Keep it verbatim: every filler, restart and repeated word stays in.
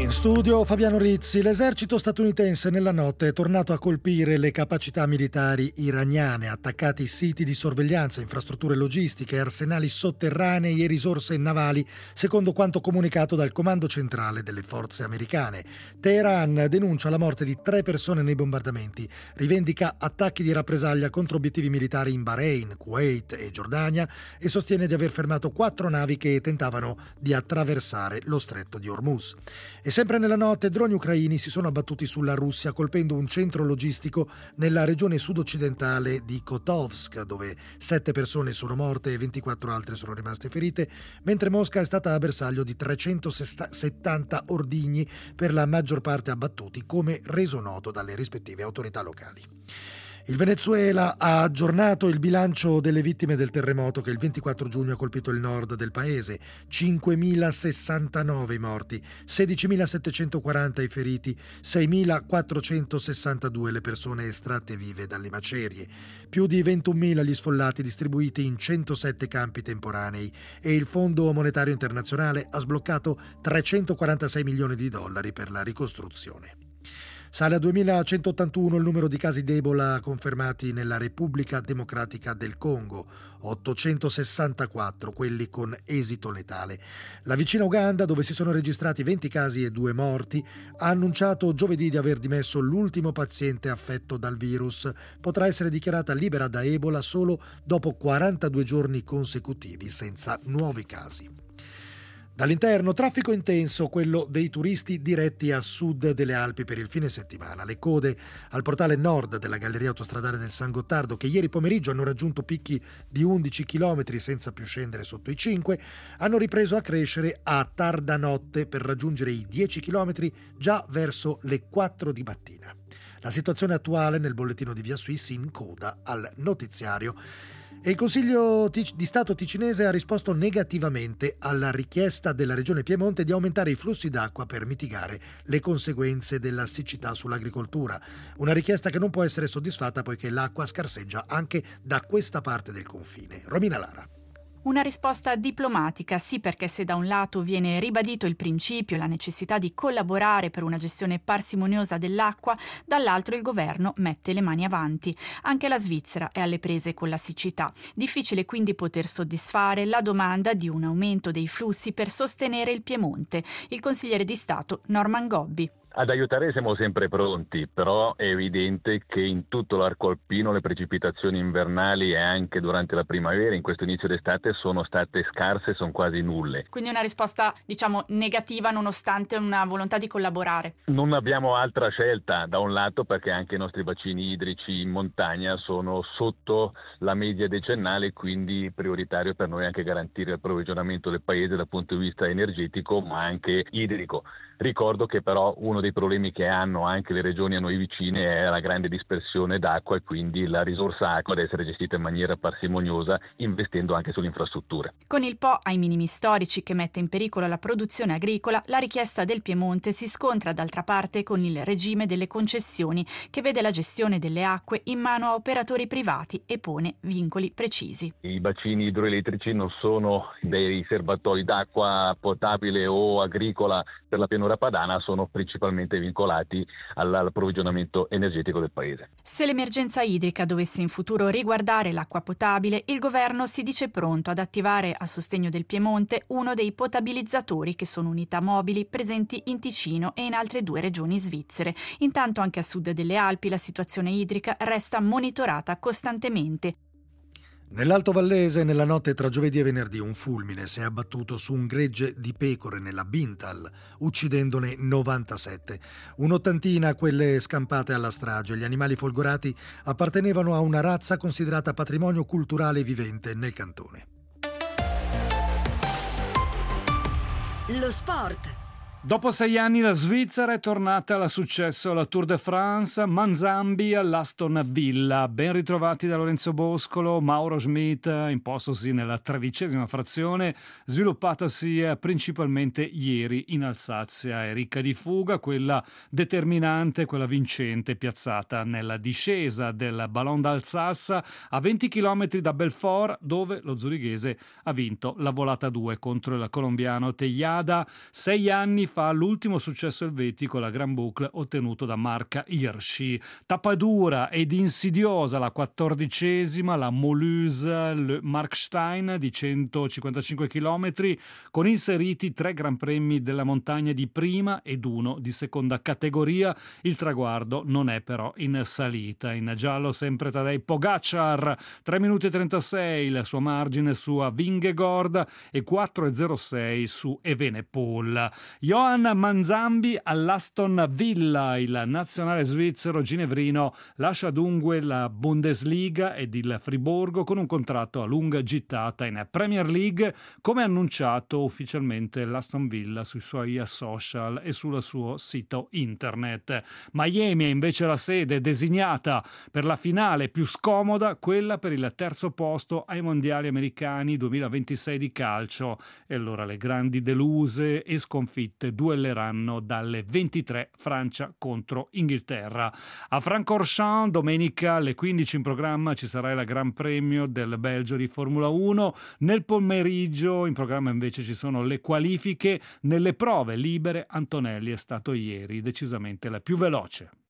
In studio Fabiano Rizzi. L'esercito statunitense nella notte è tornato a colpire le capacità militari iraniane, attaccati siti di sorveglianza, infrastrutture logistiche, arsenali sotterranei e risorse navali, secondo quanto comunicato dal comando centrale delle forze americane. Teheran denuncia la morte di tre persone nei bombardamenti, rivendica attacchi di rappresaglia contro obiettivi militari in Bahrain, Kuwait e Giordania e sostiene di aver fermato quattro navi che tentavano di attraversare lo stretto di Hormuz. E sempre nella notte droni ucraini si sono abbattuti sulla Russia colpendo un centro logistico nella regione sud-occidentale di Kotovsk, dove sette persone sono morte e ventiquattro altre sono rimaste ferite, mentre Mosca è stata bersaglio di trecentosettanta ordigni, per la maggior parte abbattuti, come reso noto dalle rispettive autorità locali. Il Venezuela ha aggiornato il bilancio delle vittime del terremoto che il ventiquattro giugno ha colpito il nord del paese. cinquemilasessantanove i morti, sedicimilasettecentoquaranta i feriti, seimilaquattrocentosessantadue le persone estratte vive dalle macerie, più di ventunomila gli sfollati distribuiti in centosette campi temporanei e il Fondo Monetario Internazionale ha sbloccato trecentoquarantasei milioni di dollari per la ricostruzione. Sale a duemilacentottantuno il numero di casi di Ebola confermati nella Repubblica Democratica del Congo, ottocentosessantaquattro quelli con esito letale. La vicina Uganda, dove si sono registrati venti casi e due morti, ha annunciato giovedì di aver dimesso l'ultimo paziente affetto dal virus. Potrà essere dichiarata libera da Ebola solo dopo quarantadue giorni consecutivi senza nuovi casi. Dall'interno, traffico intenso, quello dei turisti diretti a sud delle Alpi per il fine settimana. Le code al portale nord della galleria autostradale del San Gottardo, che ieri pomeriggio hanno raggiunto picchi di undici chilometri senza più scendere sotto i cinque, hanno ripreso a crescere a tarda notte per raggiungere i dieci chilometri già verso le quattro di mattina. La situazione attuale nel bollettino di Via Suisse in coda al notiziario. E il Consiglio di Stato ticinese ha risposto negativamente alla richiesta della Regione Piemonte di aumentare i flussi d'acqua per mitigare le conseguenze della siccità sull'agricoltura. Una richiesta che non può essere soddisfatta poiché l'acqua scarseggia anche da questa parte del confine. Romina Lara. Una risposta diplomatica, sì, perché se da un lato viene ribadito il principio e la necessità di collaborare per una gestione parsimoniosa dell'acqua, dall'altro il governo mette le mani avanti. Anche la Svizzera è alle prese con la siccità. Difficile quindi poter soddisfare la domanda di un aumento dei flussi per sostenere il Piemonte. Il consigliere di Stato Norman Gobbi. Ad aiutare siamo sempre pronti, però è evidente che in tutto l'arco alpino le precipitazioni invernali e anche durante la primavera, in questo inizio d'estate, sono state scarse, sono quasi nulle. Quindi una risposta, diciamo, negativa nonostante una volontà di collaborare. Non abbiamo altra scelta, da un lato perché anche i nostri bacini idrici in montagna sono sotto la media decennale, quindi prioritario per noi anche garantire l'approvvigionamento del paese dal punto di vista energetico ma anche idrico. Ricordo che però uno dei problemi che hanno anche le regioni a noi vicine è la grande dispersione d'acqua e quindi la risorsa acqua deve essere gestita in maniera parsimoniosa, investendo anche sulle infrastrutture. Con il Po ai minimi storici che mette in pericolo la produzione agricola, la richiesta del Piemonte si scontra d'altra parte con il regime delle concessioni, che vede la gestione delle acque in mano a operatori privati e pone vincoli precisi. I bacini idroelettrici non sono dei serbatoi d'acqua potabile o agricola per la pianura padana, sono principalmente vincolati all'approvvigionamento energetico del paese. Se l'emergenza idrica dovesse in futuro riguardare l'acqua potabile, il governo si dice pronto ad attivare a sostegno del Piemonte uno dei potabilizzatori, che sono unità mobili presenti in Ticino e in altre due regioni svizzere. Intanto anche a sud delle Alpi la situazione idrica resta monitorata costantemente. Nell'Alto Vallese, nella notte tra giovedì e venerdì, un fulmine si è abbattuto su un gregge di pecore nella Bintal, uccidendone novantasette. Un'ottantina quelle scampate alla strage. Gli animali folgorati appartenevano a una razza considerata patrimonio culturale vivente nel cantone. Lo sport. Dopo sei anni la Svizzera è tornata al successo alla Tour de France, Manzambi all'Aston Villa. Ben ritrovati da Lorenzo Boscolo, Mauro Schmidt, impostosi nella tredicesima frazione, sviluppatasi principalmente ieri in Alsazia. È ricca di fuga, quella determinante, quella vincente, piazzata nella discesa del Ballon d'Alsace a venti chilometri da Belfort, dove lo zurighese ha vinto la volata due contro il colombiano Tejada. Sei anni fa l'ultimo successo elvetico, la Grand Boucle ottenuto da Marc Hirschi. Tappa dura ed insidiosa la quattordicesima, la Mulhouse Le Markstein di centocinquantacinque chilometri, con inseriti tre Gran Premi della montagna di prima ed uno di seconda categoria. Il traguardo non è però in salita. In giallo sempre Tadej Pogacar, tre minuti e trentasei il suo margine su Vingegaard e quattro e zero sei su Evenepoel. Johan Manzambi all'Aston Villa, il nazionale svizzero ginevrino lascia dunque la Bundesliga ed il Friburgo con un contratto a lunga gittata in Premier League, come annunciato ufficialmente l'Aston Villa sui suoi social e sul suo sito internet. Miami è invece la sede designata per la finale più scomoda, quella per il terzo posto ai mondiali americani duemilaventisei di calcio, e allora le grandi deluse e sconfitte duelleranno dalle ventitré, Francia contro Inghilterra. A Francorchamps domenica alle quindici in programma ci sarà il Gran Premio del Belgio di Formula uno. Nel pomeriggio in programma invece ci sono le qualifiche. Nelle prove libere Antonelli è stato ieri decisamente la più veloce.